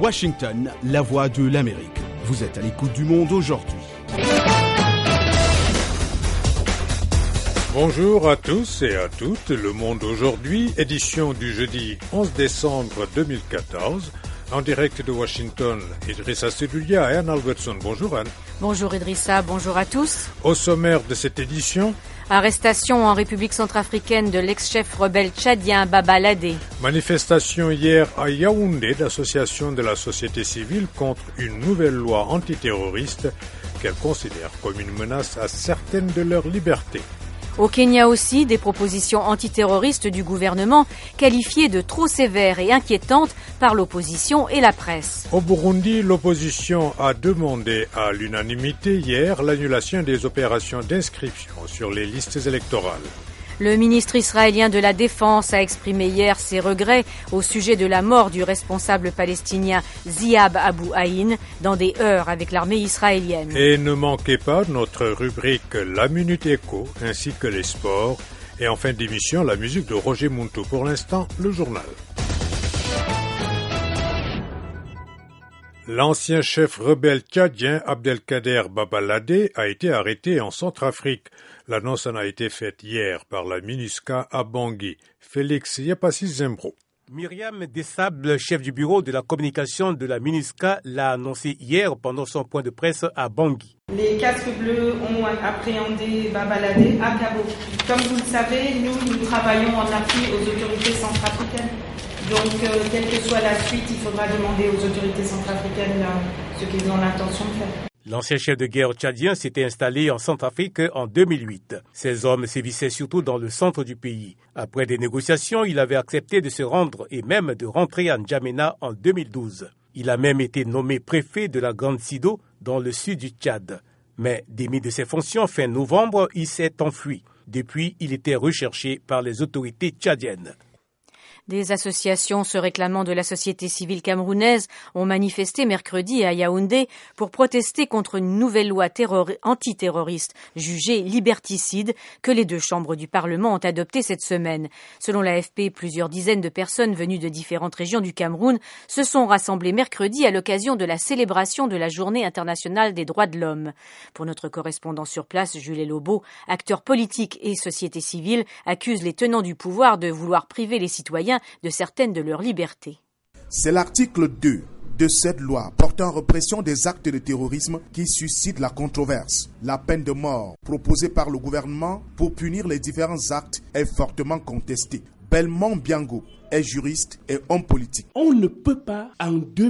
Washington, la voix de l'Amérique. Vous êtes à l'écoute du Monde aujourd'hui. Bonjour à tous et à toutes. Le Monde aujourd'hui, édition du jeudi 11 décembre 2014. En direct de Washington, Idrissa Sedulia et Anne Albertson. Bonjour Anne. Bonjour Idrissa, bonjour à tous. Au sommaire de cette édition, arrestation en République centrafricaine de l'ex-chef rebelle tchadien Baba Ladé. Manifestation hier à Yaoundé d'associations de la société civile contre une nouvelle loi antiterroriste qu'elle considère comme une menace à certaines de leurs libertés. Au Kenya aussi, des propositions antiterroristes du gouvernement qualifiées de trop sévères et inquiétantes par l'opposition et la presse. Au Burundi, l'opposition a demandé à l'unanimité hier l'annulation des opérations d'inscription sur les listes électorales. Le ministre israélien de la Défense a exprimé hier ses regrets au sujet de la mort du responsable palestinien Ziad Abu Ain dans des heurts avec l'armée israélienne. Et ne manquez pas notre rubrique La Minute Éco ainsi que les sports. Et en fin d'émission, la musique de Roger Munto. Pour l'instant, le journal. L'ancien chef rebelle tchadien Abdelkader Baba Ladé a été arrêté en Centrafrique. L'annonce en a été faite hier par la MINUSCA à Bangui. Félix Yapassi Zembro. Myriam Dessable, chef du bureau de la communication de la MINUSCA, l'a annoncé hier pendant son point de presse à Bangui. Les casques bleus ont appréhendé Baba Ladé à Cabo. Comme vous le savez, nous travaillons en appui aux autorités centrafricaines. Donc, quelle que soit la suite, il faudra demander aux autorités centrafricaines ce qu'ils ont l'intention de faire. L'ancien chef de guerre tchadien s'était installé en Centrafrique en 2008. Ces hommes sévissaient surtout dans le centre du pays. Après des négociations, il avait accepté de se rendre et même de rentrer à N'Djamena en 2012. Il a même été nommé préfet de la Grande Sido dans le sud du Tchad. Mais démis de ses fonctions fin novembre, il s'est enfui. Depuis, il était recherché par les autorités tchadiennes. Des associations se réclamant de la société civile camerounaise ont manifesté mercredi à Yaoundé pour protester contre une nouvelle loi antiterroriste jugée liberticide que les deux chambres du Parlement ont adoptée cette semaine. Selon l'AFP, plusieurs dizaines de personnes venues de différentes régions du Cameroun se sont rassemblées mercredi à l'occasion de la célébration de la Journée internationale des droits de l'homme. Pour notre correspondant sur place, Jules Lobo, acteurs politiques et société civile accusent les tenants du pouvoir de vouloir priver les citoyens de certaines de leurs libertés. C'est l'article 2 de cette loi portant répression des actes de terrorisme qui suscite la controverse. La peine de mort proposée par le gouvernement pour punir les différents actes est fortement contestée. Belmont Biango est juriste et homme politique. On ne peut pas, en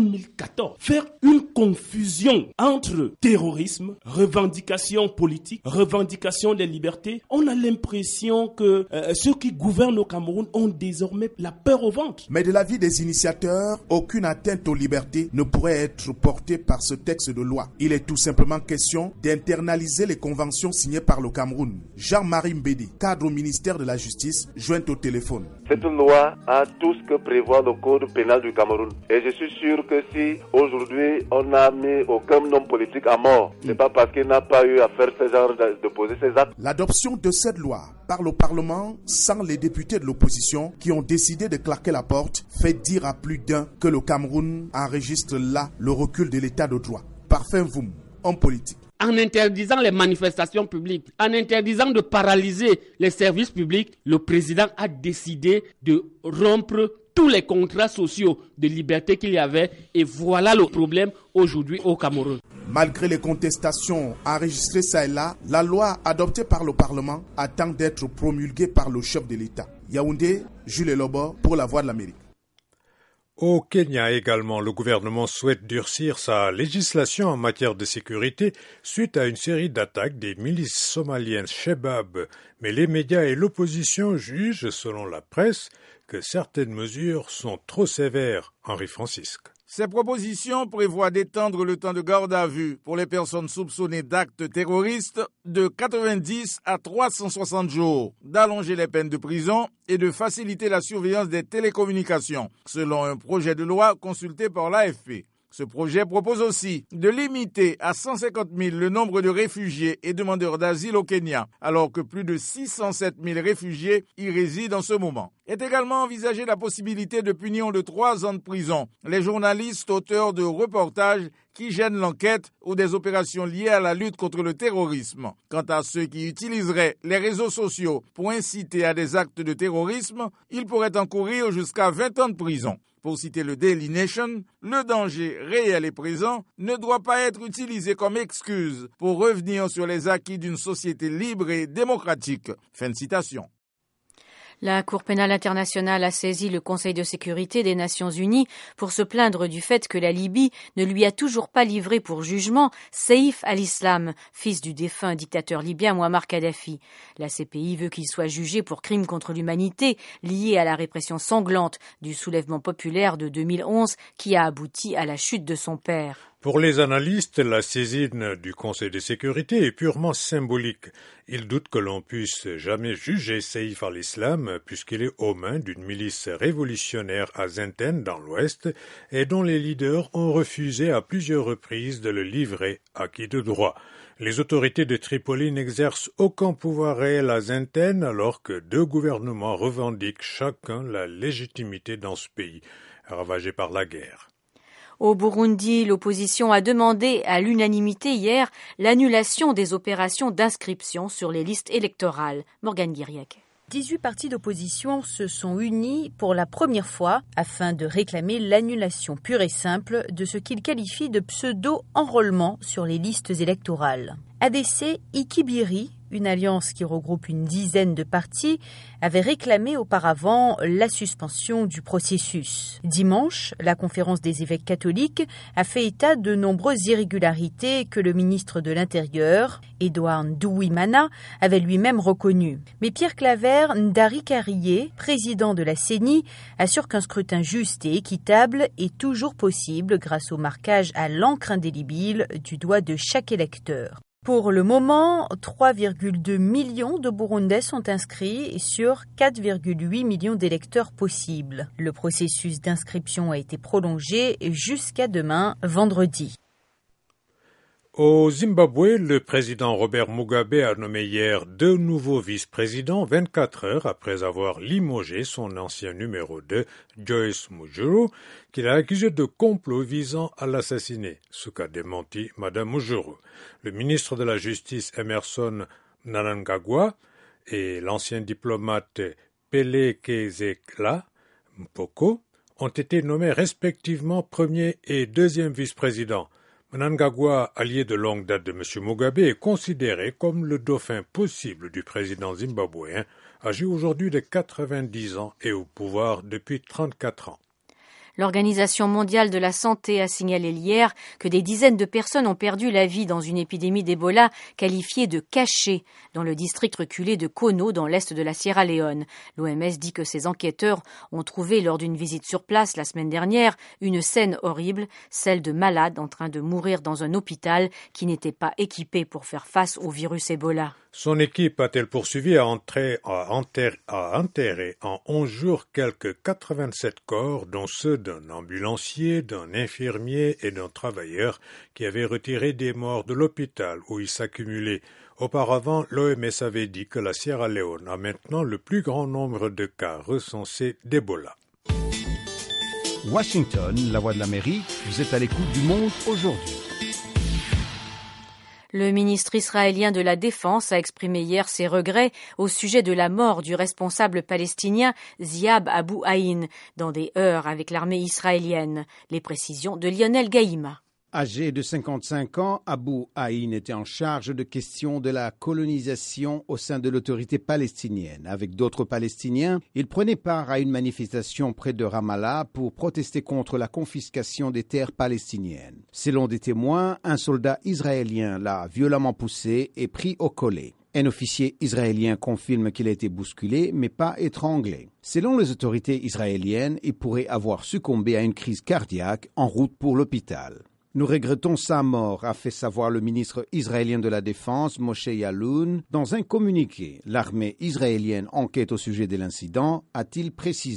2014, faire une confusion entre terrorisme, revendication politique, revendication des libertés. On a l'impression que ceux qui gouvernent au Cameroun ont désormais la peur au ventre. Mais de l'avis des initiateurs, aucune atteinte aux libertés ne pourrait être portée par ce texte de loi. Il est tout simplement question d'internaliser les conventions signées par le Cameroun. Jean-Marie Mbedi, cadre au ministère de la Justice, joint au téléphone. Cette loi a tout ce que prévoit le code pénal du Cameroun. Et je suis sûr que si aujourd'hui on n'a mis aucun homme politique à mort, c'est pas parce qu'il n'a pas eu à faire ce genre de poser ses actes. L'adoption de cette loi par le Parlement sans les députés de l'opposition qui ont décidé de claquer la porte fait dire à plus d'un que le Cameroun enregistre là le recul de l'état de droit. Parfait Voum, homme politique. En interdisant les manifestations publiques, en interdisant de paralyser les services publics, le président a décidé de rompre tous les contrats sociaux de liberté qu'il y avait. Et voilà le problème aujourd'hui au Cameroun. Malgré les contestations enregistrées ça et là, la loi adoptée par le Parlement attend d'être promulguée par le chef de l'État. Yaoundé, Jules Lobo pour la Voix de l'Amérique. Au Kenya également, le gouvernement souhaite durcir sa législation en matière de sécurité suite à une série d'attaques des milices somaliennes Shebab. Mais les médias et l'opposition jugent, selon la presse, que certaines mesures sont trop sévères. Henri Francisque. Ces propositions prévoient d'étendre le temps de garde à vue pour les personnes soupçonnées d'actes terroristes de 90 à 360 jours, d'allonger les peines de prison et de faciliter la surveillance des télécommunications, selon un projet de loi consulté par l'AFP. Ce projet propose aussi de limiter à 150 000 le nombre de réfugiés et demandeurs d'asile au Kenya, alors que plus de 607 000 réfugiés y résident en ce moment. Est également envisagée la possibilité de punir de 3 ans de prison les journalistes auteurs de reportages qui gênent l'enquête ou des opérations liées à la lutte contre le terrorisme. Quant à ceux qui utiliseraient les réseaux sociaux pour inciter à des actes de terrorisme, ils pourraient encourir jusqu'à 20 ans de prison. Pour citer le Daily Nation, le danger réel et présent ne doit pas être utilisé comme excuse pour revenir sur les acquis d'une société libre et démocratique. Fin de citation. La Cour pénale internationale a saisi le Conseil de sécurité des Nations unies pour se plaindre du fait que la Libye ne lui a toujours pas livré pour jugement Saïf al-Islam, fils du défunt dictateur libyen Mouammar Kadhafi. La CPI veut qu'il soit jugé pour crimes contre l'humanité liés à la répression sanglante du soulèvement populaire de 2011 qui a abouti à la chute de son père. Pour les analystes, la saisine du Conseil de sécurité est purement symbolique. Ils doutent que l'on puisse jamais juger Saïf al-Islam puisqu'il est aux mains d'une milice révolutionnaire à Zenten dans l'Ouest et dont les leaders ont refusé à plusieurs reprises de le livrer à qui de droit. Les autorités de Tripoli n'exercent aucun pouvoir réel à Zenten alors que 2 gouvernements revendiquent chacun la légitimité dans ce pays, ravagé par la guerre. Au Burundi, l'opposition a demandé à l'unanimité hier l'annulation des opérations d'inscription sur les listes électorales. Morgane Guiriac. 18 partis d'opposition se sont unis pour la première fois afin de réclamer l'annulation pure et simple de ce qu'ils qualifient de pseudo-enrôlement sur les listes électorales. ADC Ikibiri, une alliance qui regroupe une dizaine de partis, avait réclamé auparavant la suspension du processus. Dimanche, la conférence des évêques catholiques a fait état de nombreuses irrégularités que le ministre de l'Intérieur, Edouard Nduwimana, avait lui-même reconnues. Mais Pierre Claver Ndarikarié, président de la CENI, assure qu'un scrutin juste et équitable est toujours possible grâce au marquage à l'encre indélébile du doigt de chaque électeur. Pour le moment, 3,2 millions de Burundais sont inscrits sur 4,8 millions d'électeurs possibles. Le processus d'inscription a été prolongé jusqu'à demain, vendredi. Au Zimbabwe, le président Robert Mugabe a nommé hier 2 nouveaux vice-présidents 24 heures après avoir limogé son ancien numéro 2, Joyce Mujuru, qu'il a accusé de complot visant à l'assassiner, ce qu'a démenti Mme Mujuru. Le ministre de la Justice Emerson Mnangagwa et l'ancien diplomate Pelekezela Mpoko ont été nommés respectivement premier et deuxième vice-président. Mnangagwa, allié de longue date de M. Mugabe, est considéré comme le dauphin possible du président zimbabwéen, âgé aujourd'hui de 90 ans et au pouvoir depuis 34 ans. L'Organisation mondiale de la santé a signalé hier que des dizaines de personnes ont perdu la vie dans une épidémie d'Ebola qualifiée de cachée dans le district reculé de Kono dans l'est de la Sierra Leone. L'OMS dit que ses enquêteurs ont trouvé lors d'une visite sur place la semaine dernière une scène horrible, celle de malades en train de mourir dans un hôpital qui n'était pas équipé pour faire face au virus Ebola. Son équipe a-t-elle poursuivi à enterrer en 11 jours quelques 87 corps, dont ceux d'un ambulancier, d'un infirmier et d'un travailleur qui avaient retiré des morts de l'hôpital où ils s'accumulaient. Auparavant, l'OMS avait dit que la Sierra Leone a maintenant le plus grand nombre de cas recensés d'Ebola. Washington, la voix de l'Amérique, vous êtes à l'écoute du Monde aujourd'hui. Le ministre israélien de la Défense a exprimé hier ses regrets au sujet de la mort du responsable palestinien Ziad Abu Ain dans des heurts avec l'armée israélienne. Les précisions de Lionel Gaïma. Âgé de 55 ans, Abu Ain était en charge de questions de la colonisation au sein de l'autorité palestinienne. Avec d'autres Palestiniens, il prenait part à une manifestation près de Ramallah pour protester contre la confiscation des terres palestiniennes. Selon des témoins, un soldat israélien l'a violemment poussé et pris au collet. Un officier israélien confirme qu'il a été bousculé, mais pas étranglé. Selon les autorités israéliennes, il pourrait avoir succombé à une crise cardiaque en route pour l'hôpital. Nous regrettons sa mort, a fait savoir le ministre israélien de la Défense, Moshe Ya'aloun. Dans un communiqué, l'armée israélienne enquête au sujet de l'incident, a-t-il précisé.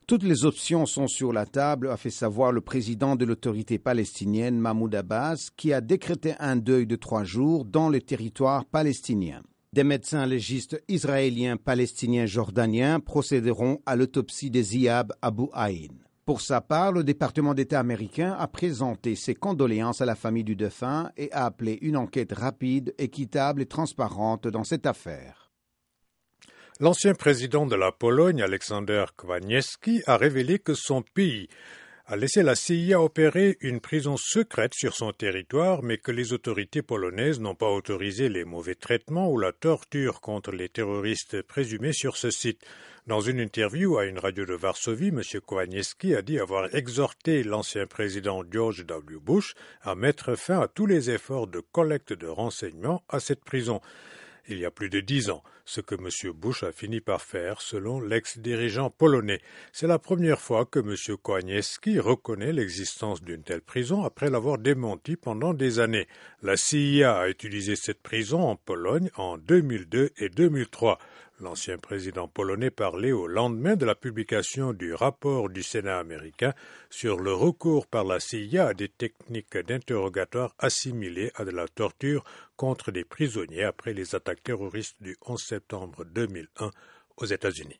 Toutes les options sont sur la table, a fait savoir le président de l'autorité palestinienne Mahmoud Abbas, qui a décrété un deuil de 3 jours dans le territoire palestinien. Des médecins légistes israéliens, palestiniens, jordaniens procéderont à l'autopsie de Ziad Abu Ain. Pour sa part, le département d'État américain a présenté ses condoléances à la famille du défunt et a appelé une enquête rapide, équitable et transparente dans cette affaire. L'ancien président de la Pologne, Aleksander Kwaśniewski, a révélé que son pays a laissé la CIA opérer une prison secrète sur son territoire, mais que les autorités polonaises n'ont pas autorisé les mauvais traitements ou la torture contre les terroristes présumés sur ce site. Dans une interview à une radio de Varsovie, M. Kwaśniewski a dit avoir exhorté l'ancien président George W. Bush à mettre fin à tous les efforts de collecte de renseignements à cette prison. Il y a plus de 10 ans, ce que M. Bush a fini par faire, selon l'ex-dirigeant polonais. C'est la première fois que M. Kwaśniewski reconnaît l'existence d'une telle prison après l'avoir démenti pendant des années. La CIA a utilisé cette prison en Pologne en 2002 et 2003. L'ancien président polonais parlait au lendemain de la publication du rapport du Sénat américain sur le recours par la CIA à des techniques d'interrogatoire assimilées à de la torture contre des prisonniers après les attaques terroristes du 11 septembre 2001 aux États-Unis.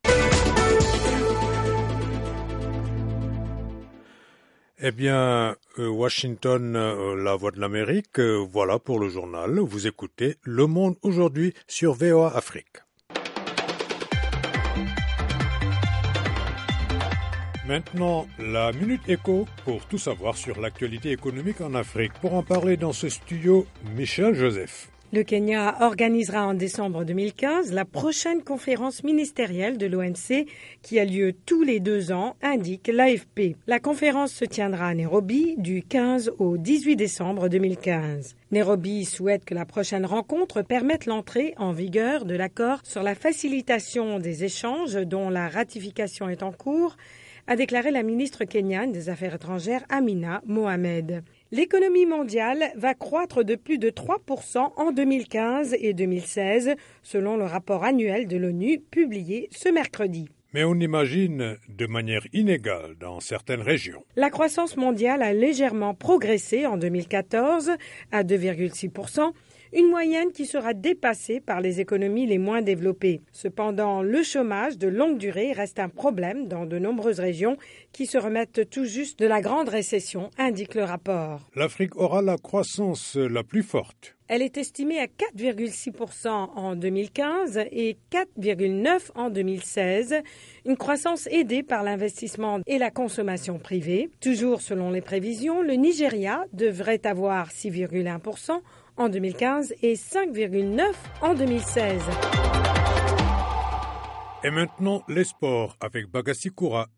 Eh bien, Washington, la voix de l'Amérique, voilà pour le journal. Vous écoutez Le Monde aujourd'hui sur VOA Afrique. Maintenant, la Minute Éco pour tout savoir sur l'actualité économique en Afrique. Pour en parler dans ce studio, Michel Joseph. Le Kenya organisera en décembre 2015 la prochaine conférence ministérielle de l'OMC qui a lieu tous les 2 ans, indique l'AFP. La conférence se tiendra à Nairobi du 15 au 18 décembre 2015. Nairobi souhaite que la prochaine rencontre permette l'entrée en vigueur de l'accord sur la facilitation des échanges dont la ratification est en cours, a déclaré la ministre kenyane des Affaires étrangères Amina Mohamed. L'économie mondiale va croître de plus de 3% en 2015 et 2016, selon le rapport annuel de l'ONU publié ce mercredi. Mais on imagine de manière inégale dans certaines régions. La croissance mondiale a légèrement progressé en 2014 à 2,6%, une moyenne qui sera dépassée par les économies les moins développées. Cependant, le chômage de longue durée reste un problème dans de nombreuses régions qui se remettent tout juste de la grande récession, indique le rapport. L'Afrique aura la croissance la plus forte. Elle est estimée à 4,6% en 2015 et 4,9% en 2016, une croissance aidée par l'investissement et la consommation privée. Toujours selon les prévisions, le Nigeria devrait avoir 6,1% en 2015 et 5,9% en 2016. Et maintenant, les sports avec Bagassi Koura.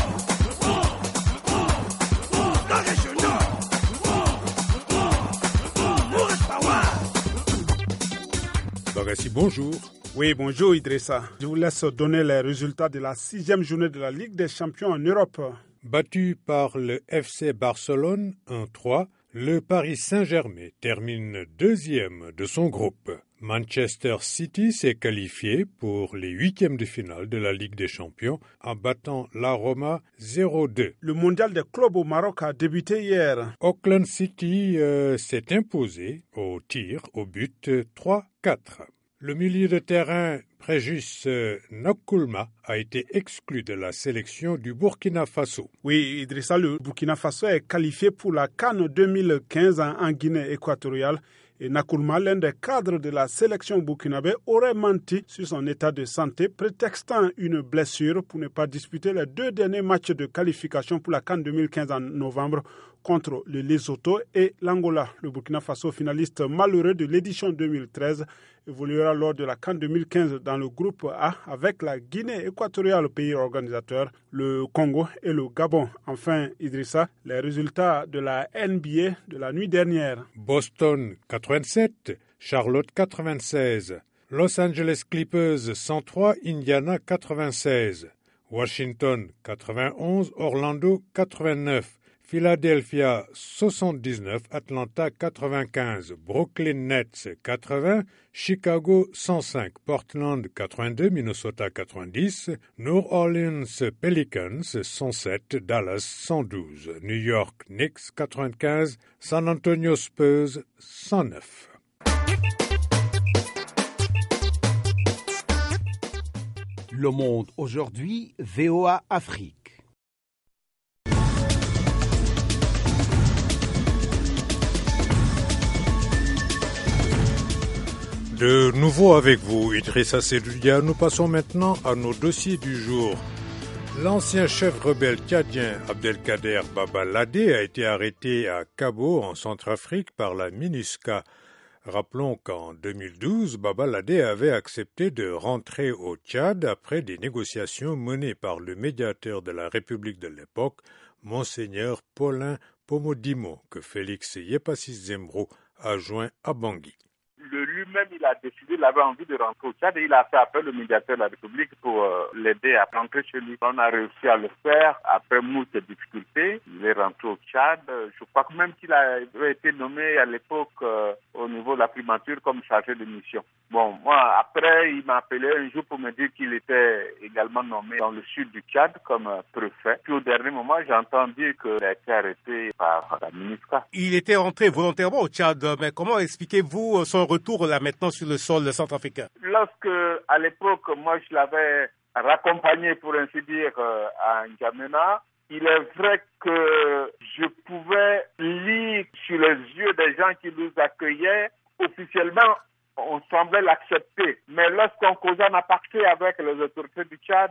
Bagassi, bonjour. Oui, bonjour Idrissa. Je vous laisse donner les résultats de la 6e journée de la Ligue des champions en Europe. Battu par le FC Barcelone 1-3, le Paris Saint-Germain termine 2e de son groupe. Manchester City s'est qualifié pour les 8e de finale de la Ligue des Champions en battant la Roma 0-2. Le mondial des clubs au Maroc a débuté hier. Auckland City s'est imposé au tir au but 3-4. Le milieu de terrain Préjus Nkoulma a été exclu de la sélection du Burkina Faso. Oui, Idrissa, le Burkina Faso est qualifié pour la CAN 2015 en Guinée équatoriale. Et Nkoulma, l'un des cadres de la sélection burkinabé, aurait menti sur son état de santé, prétextant une blessure pour ne pas disputer les 2 derniers matchs de qualification pour la CAN 2015 en novembre contre le Lesotho et l'Angola. Le Burkina Faso, finaliste malheureux de l'édition 2013, évoluera lors de la CAN 2015 dans le groupe A avec la Guinée équatoriale, pays organisateur, le Congo et le Gabon. Enfin, Idrissa, les résultats de la NBA de la nuit dernière. Boston 87, Charlotte 96, Los Angeles Clippers 103, Indiana 96, Washington 91, Orlando 89, Philadelphia 79, Atlanta 95, Brooklyn Nets 80, Chicago 105, Portland 82, Minnesota 90, New Orleans Pelicans 107, Dallas 112, New York Knicks 95, San Antonio Spurs 109. Le Monde aujourd'hui, VOA Afrique. De nouveau avec vous, Idrissa Seloudia, nous passons maintenant à nos dossiers du jour. L'ancien chef rebelle tchadien Abdelkader Baba Ladé a été arrêté à Cabo, en Centrafrique, par la MINUSCA. Rappelons qu'en 2012, Baba Ladé avait accepté de rentrer au Tchad après des négociations menées par le médiateur de la République de l'époque, Monseigneur Paulin Pomodimo, que Félix Yepassis Zembro a joint à Bangui. Lui-même, il a décidé, il avait envie de rentrer au Tchad et il a fait appel au médiateur de la République pour l'aider à rentrer chez lui. On a réussi à le faire après moult difficultés. Il est rentré au Tchad. Je crois que même qu'il avait été nommé à l'époque au niveau de la primature comme chargé de mission. Bon, moi, après, il m'a appelé un jour pour me dire qu'il était également nommé dans le sud du Tchad comme préfet. Puis au dernier moment, j'ai entendu qu'il a été arrêté par la MINUSCA. Il était rentré volontairement au Tchad, mais comment expliquez-vous son retour là maintenant sur le sol centrafricain? Lorsque, à l'époque, moi je l'avais raccompagné, pour ainsi dire, à N'Djamena, il est vrai que je pouvais lire sur les yeux des gens qui nous accueillaient officiellement. On semblait l'accepter. Mais lorsqu'on causait en aparté avec les autorités du Tchad,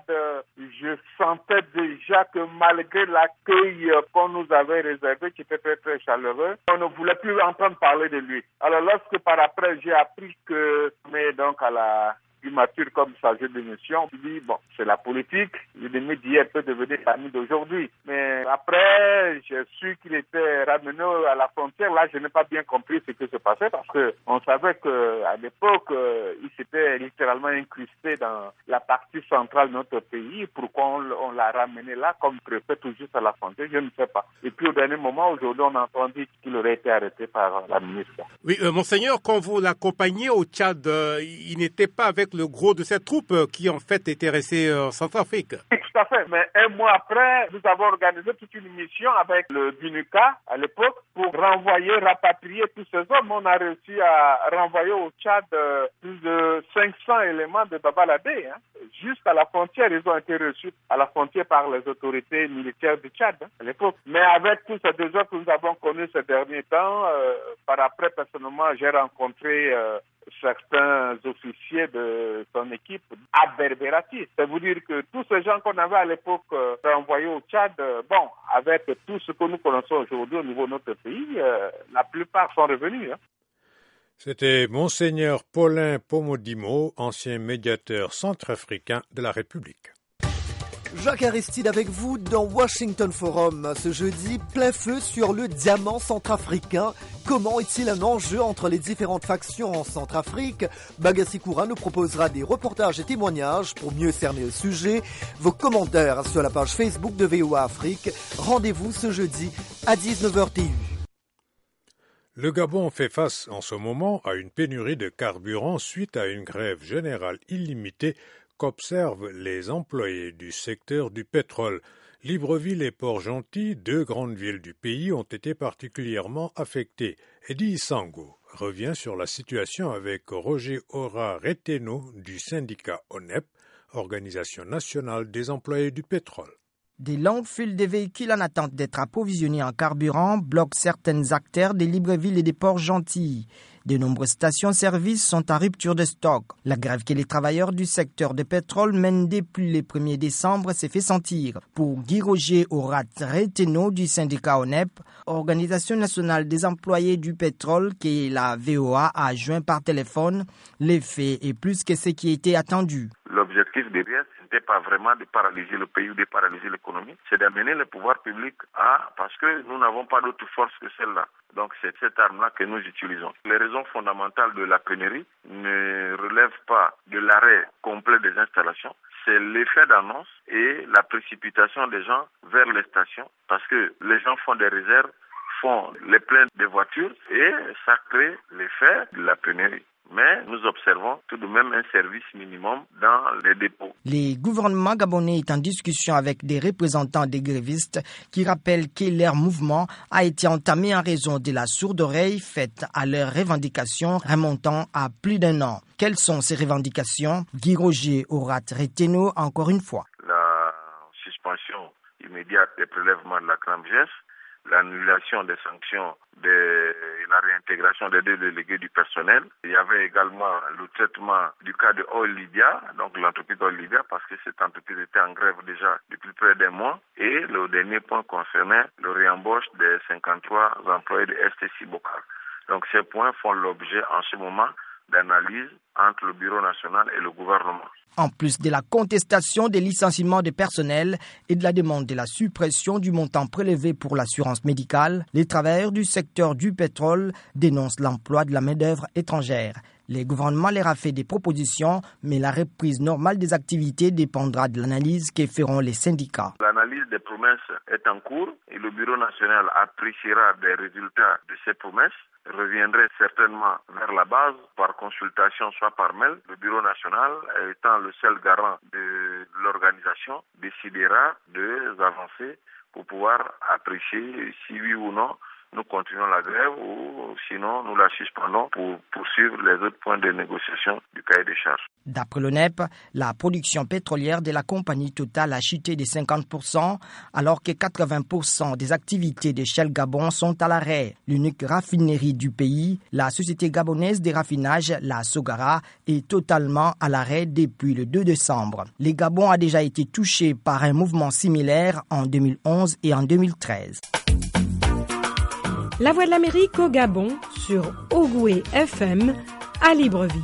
je sentais déjà que malgré l'accueil qu'on nous avait réservé, qui était très très chaleureux, on ne voulait plus entendre parler de lui. Alors lorsque par après j'ai appris que, mais donc à la primature comme chargé de mission, je dis bon, c'est la politique, l'ennemi d'hier peut devenir l'ami d'aujourd'hui. Mais après, j'ai su qu'il était ramené à la frontière. Là, je n'ai pas bien compris ce qui se passait parce que on savait qu'à l'époque, il s'était littéralement incrusté dans la partie centrale de notre pays. Pourquoi on l'a ramené là comme préfet tout juste à la frontière, je ne sais pas. Et puis au dernier moment, aujourd'hui, on a entendu qu'il aurait été arrêté par la ministre. Oui, monseigneur, quand vous l'accompagnez au Tchad, il n'était pas avec le gros de cette troupe qui en fait était restée en Centrafrique. Oui, tout à fait. Mais un mois après, nous avons organisé toute une mission avec le BINUCA à l'époque pour rapatrier tous ces hommes. On a réussi à renvoyer au Tchad plus de 500 éléments de Baba Ladé. Jusqu'à la frontière, ils ont été reçus à la frontière par les autorités militaires du Tchad à l'époque. Mais avec tous ces désordres que nous avons connus ces derniers temps, par après, personnellement, j'ai rencontré certains officiers de son équipe à Berberati. Ça veut dire que tous ces gens qu'on avait à l'époque renvoyés au Tchad, bon, avec tout ce que nous connaissons aujourd'hui au niveau de notre pays, la plupart sont revenus. C'était Monseigneur Paulin Pomodimo, ancien médiateur centrafricain de la République. Jacques Aristide avec vous dans Washington Forum. Ce jeudi, plein feu sur le diamant centrafricain. Comment est-il un enjeu entre les différentes factions en Centrafrique? Bagassi Koura nous proposera des reportages et témoignages pour mieux cerner le sujet. Vos commentaires sur la page Facebook de VOA Afrique. Rendez-vous ce jeudi à 19h TU. Le Gabon fait face en ce moment à une pénurie de carburant suite à une grève générale illimitée qu'observent les employés du secteur du pétrole. Libreville et Port-Gentil, deux grandes villes du pays, ont été particulièrement affectées. Eddie Sango revient sur la situation avec Roger Ora-Reteno du syndicat ONEP, Organisation nationale des employés du pétrole. Des longues files de véhicules en attente d'être approvisionnés en carburant bloquent certaines artères des Libreville et des Port-Gentil. De nombreuses stations-service sont en rupture de stock. La grève que les travailleurs du secteur de pétrole mènent depuis le 1er décembre s'est fait sentir. Pour Guy Roger Orat-Reteno du syndicat ONEP, Organisation nationale des employés du pétrole, que la VOA a joint par téléphone, l'effet est plus que ce qui était attendu. L'objectif derrière, ce n'était pas vraiment de paralyser le pays ou de paralyser l'économie, c'est d'amener le pouvoir public parce que nous n'avons pas d'autre force que celle-là. Donc c'est cette arme-là que nous utilisons. Les raisons fondamentales de la pénurie ne relèvent pas de l'arrêt complet des installations, c'est l'effet d'annonce et la précipitation des gens vers les stations parce que les gens font des réserves, font les pleins de voitures et ça crée l'effet de la pénurie. Mais nous observons tout de même un service minimum dans les dépôts. Le gouvernement gabonais est en discussion avec des représentants des grévistes qui rappellent que leur mouvement a été entamé en raison de la sourde oreille faite à leurs revendications remontant à plus d'1 an. Quelles sont ces revendications? Guy Roger Orat-Reteno, encore une fois. La suspension immédiate des prélèvements de la CRAMGES, l'annulation des sanctions et la réintégration des 2 délégués du personnel. Il y avait également le traitement du cas de Oil Libya, donc l'entreprise Oil Libya, parce que cette entreprise était en grève déjà depuis près d'1 mois. Et le dernier point concernait le réembauche des 53 employés de STC Bokar. Donc ces points font l'objet en ce moment d'analyse entre le Bureau national et le gouvernement. En plus de la contestation des licenciements de personnel et de la demande de la suppression du montant prélevé pour l'assurance médicale, les travailleurs du secteur du pétrole dénoncent l'emploi de la main-d'œuvre étrangère. Le gouvernement leur a fait des propositions, mais la reprise normale des activités dépendra de l'analyse que feront les syndicats. L'analyse des promesses est en cours et le Bureau national appréciera des résultats de ces promesses. Reviendrait certainement vers la base par consultation, soit par mail. Le Bureau national, étant le seul garant de l'organisation, décidera des avancées pour pouvoir apprécier si oui ou non nous continuons la grève ou sinon nous la suspendons pour poursuivre les autres points de négociation du cahier des charges. D'après l'ONEP, la production pétrolière de la compagnie Total a chuté de 50% alors que 80% des activités de Shell Gabon sont à l'arrêt. L'unique raffinerie du pays, la société gabonaise de raffinage, la Sogara, est totalement à l'arrêt depuis le 2 décembre. Le Gabon a déjà été touché par un mouvement similaire en 2011 et en 2013. La Voix de l'Amérique au Gabon sur Ogoué FM à Libreville.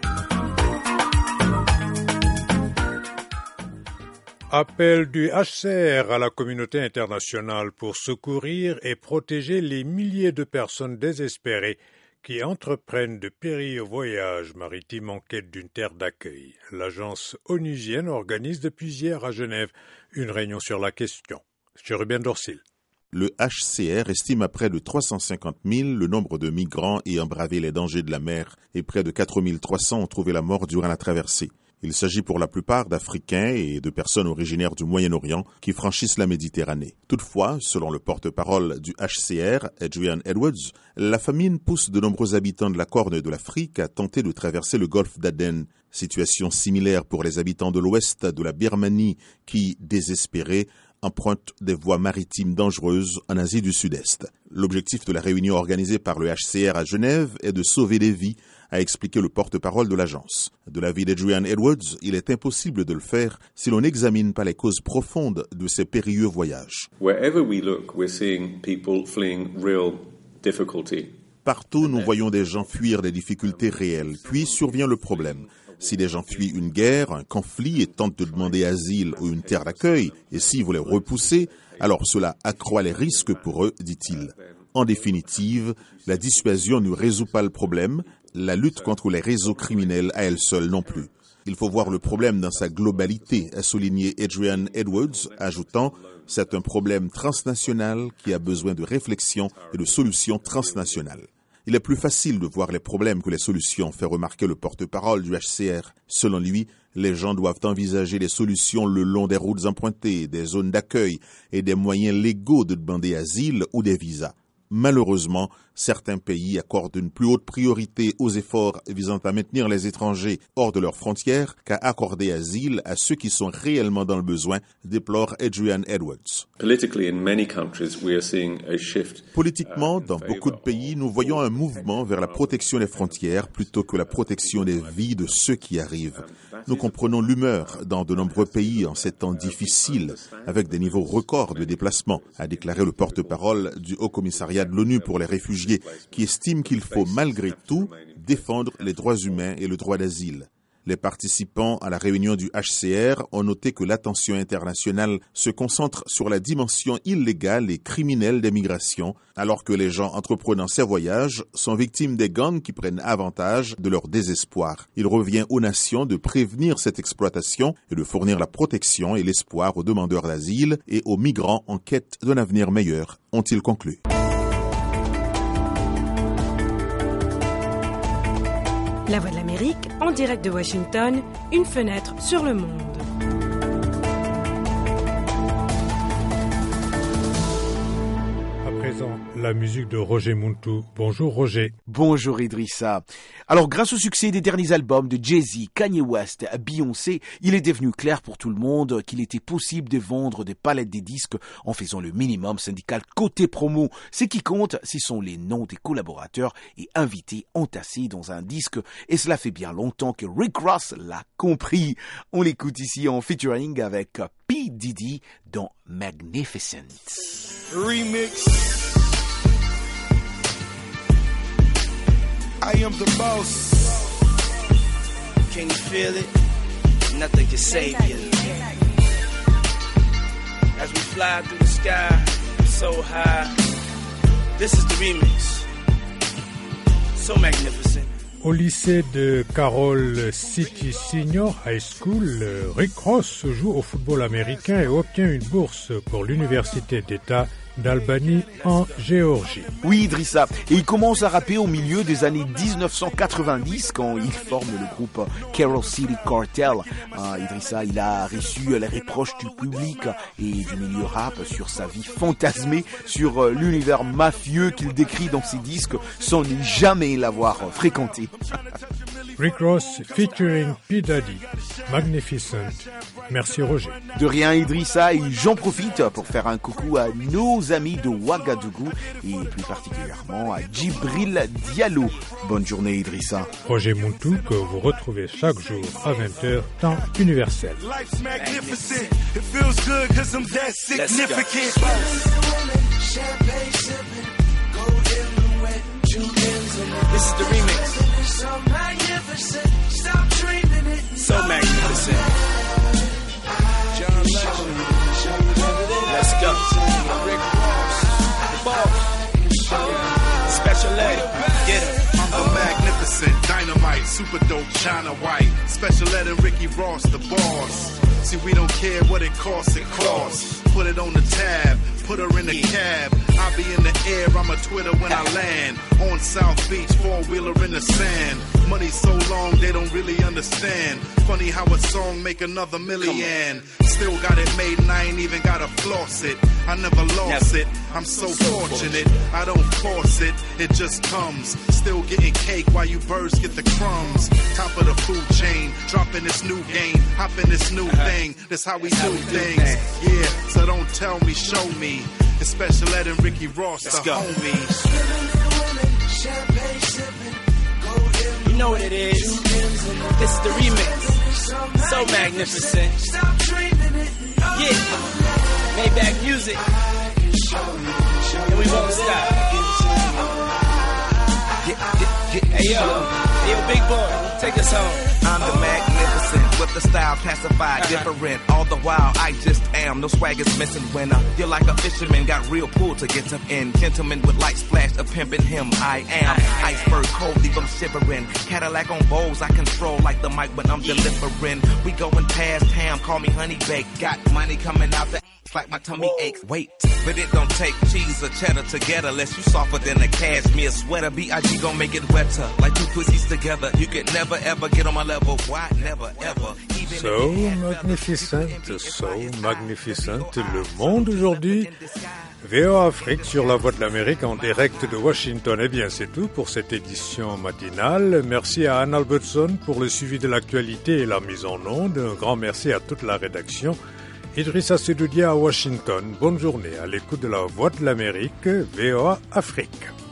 Appel du HCR à la communauté internationale pour secourir et protéger les milliers de personnes désespérées qui entreprennent de périlleux voyages maritimes en quête d'une terre d'accueil. L'agence onusienne organise depuis hier à Genève une réunion sur la question. Chérubin Dorsil. Le HCR estime à près de 350 000 le nombre de migrants ayant bravé les dangers de la mer et près de 4 300 ont trouvé la mort durant la traversée. Il s'agit pour la plupart d'Africains et de personnes originaires du Moyen-Orient qui franchissent la Méditerranée. Toutefois, selon le porte-parole du HCR, Adrian Edwards, la famine pousse de nombreux habitants de la Corne de l'Afrique à tenter de traverser le golfe d'Aden. Situation similaire pour les habitants de l'ouest de la Birmanie qui, désespérés, empruntent des voies maritimes dangereuses en Asie du Sud-Est. L'objectif de la réunion organisée par le HCR à Genève est de sauver des vies, a expliqué le porte-parole de l'agence. De l'avis d'Adrian Edwards, il est impossible de le faire si l'on n'examine pas les causes profondes de ces périlleux voyages. Wherever we look, we're seeing people fleeing real difficulty. Partout, nous voyons des gens fuir des difficultés réelles. Puis survient le problème. Si des gens fuient une guerre, un conflit et tentent de demander asile ou une terre d'accueil, et s'ils voulaient repousser, alors cela accroît les risques pour eux, dit-il. En définitive, la dissuasion ne résout pas le problème, la lutte contre les réseaux criminels à elle seule non plus. Il faut voir le problème dans sa globalité, a souligné Adrian Edwards, ajoutant « C'est un problème transnational qui a besoin de réflexion et de solutions transnationales ». Il est plus facile de voir les problèmes que les solutions, fait remarquer le porte-parole du HCR. Selon lui, les gens doivent envisager les solutions le long des routes empruntées, des zones d'accueil et des moyens légaux de demander asile ou des visas. Malheureusement, certains pays accordent une plus haute priorité aux efforts visant à maintenir les étrangers hors de leurs frontières qu'à accorder asile à ceux qui sont réellement dans le besoin, déplore Adrian Edwards. Politiquement, dans beaucoup de pays, nous voyons un mouvement vers la protection des frontières plutôt que la protection des vies de ceux qui arrivent. Nous comprenons l'humeur dans de nombreux pays en ces temps difficiles, avec des niveaux records de déplacement, a déclaré le porte-parole du Haut-Commissariat de l'ONU pour les réfugiés, qui estime qu'il faut malgré tout défendre les droits humains et le droit d'asile. Les participants à la réunion du HCR ont noté que l'attention internationale se concentre sur la dimension illégale et criminelle des migrations, alors que les gens entreprenant ces voyages sont victimes des gangs qui prennent avantage de leur désespoir. Il revient aux nations de prévenir cette exploitation et de fournir la protection et l'espoir aux demandeurs d'asile et aux migrants en quête d'un avenir meilleur, ont-ils conclu. La Voix de l'Amérique, en direct de Washington, une fenêtre sur le monde. À présent, la musique de Roger Muntu. Bonjour Roger. Bonjour Idrissa. Alors grâce au succès des derniers albums de Jay-Z, Kanye West, Beyoncé, il est devenu clair pour tout le monde qu'il était possible de vendre des palettes de disques en faisant le minimum syndical côté promo. Ce qui compte, ce sont les noms des collaborateurs et invités entassés dans un disque. Et cela fait bien longtemps que Rick Ross l'a compris. On l'écoute ici en featuring avec P. Diddy dans Magnificent. Remix. I am the boss. Can you feel it? Nothing can save you. As we fly through the sky, so high. This is the remix. So magnificent. Au lycée de Carroll City Senior High School, Rick Ross joue au football américain et obtient une bourse pour l'université d'État d'Albany en Géorgie. Oui, Idrissa. Et il commence à rapper au milieu des années 1990 quand il forme le groupe Carroll City Cartel. Idrissa, il a reçu les reproches du public et du milieu rap sur sa vie fantasmée, sur l'univers mafieux qu'il décrit dans ses disques sans jamais l'avoir fréquenté. Rick Ross featuring P. Diddy, Magnificent. Merci Roger. De rien Idrissa, et j'en profite pour faire un coucou à nos amis de Ouagadougou et plus particulièrement à Djibril Diallo. Bonne journée Idrissa. Roger Muntu que vous retrouvez chaque jour à 20h temps universel. This is the remix. So magnificent, stop dreaming it. So magnificent. John Legend. Let's go. Rick Ross, the boss. Special Ed, get it. I'm the magnificent, dynamite, super dope, China White. Special Ed and Ricky Ross, the boss. See, we don't care what it costs, it costs. Put it on the tab, put her in the cab. I'll be in the air, I'm a Twitter when I land. On South Beach, four-wheeler in the sand. Money so long, they don't really understand. Funny how a song make another million. Still got it made and I ain't even gotta floss it. I never lost it, I'm so fortunate. I don't force it, it just comes. Still getting cake while you birds get the crumbs. Top of the food chain, dropping this new game. Hop in this new thing, that's how we do things. Yeah, so don't tell me, show me. It's Special Ed and Ricky Ross, the homies. You know what it is. This is the remix. So magnificent. Yeah. Maybach music. And we won't stop. Hey yo, big boy, take us home. I'm the magnificent, with the style classified different. All the while, I just am, no swag is missing when you're like a fisherman, got real pull to get him in. Gentleman with light splash, a pimpin' him, I am. Iceberg cold, leave them shivering. Cadillac on bowls, I control like the mic when I'm delivering. We going past ham, call me honey baked. Got money coming out the like my tummy aches. Wait, but it don't take cheese or cheddar together unless you softer than a cashmere sweater. B.I.G. gon' make it wetter, like two pussies together. You could never ever get on my level. Why never ever? So magnificent, le monde aujourd'hui. VOA Afrique sur la Voix de l'Amérique en direct de Washington. Eh bien, c'est tout pour cette édition matinale. Merci à Anne Albertson pour le suivi de l'actualité et la mise en onde. Un grand merci à toute la rédaction. Idrissa Sedoudia à Washington. Bonne journée à l'écoute de la Voix de l'Amérique, VOA Afrique.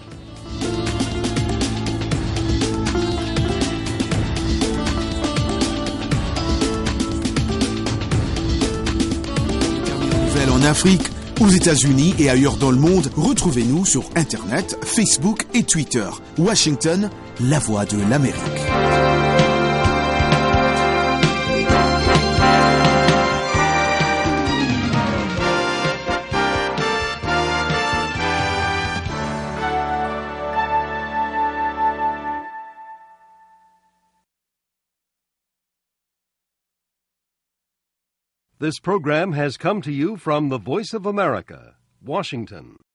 Nouvelles en Afrique, aux États-Unis et ailleurs dans le monde, retrouvez-nous sur Internet, Facebook et Twitter. Washington, la Voix de l'Amérique. This program has come to you from the Voice of America, Washington.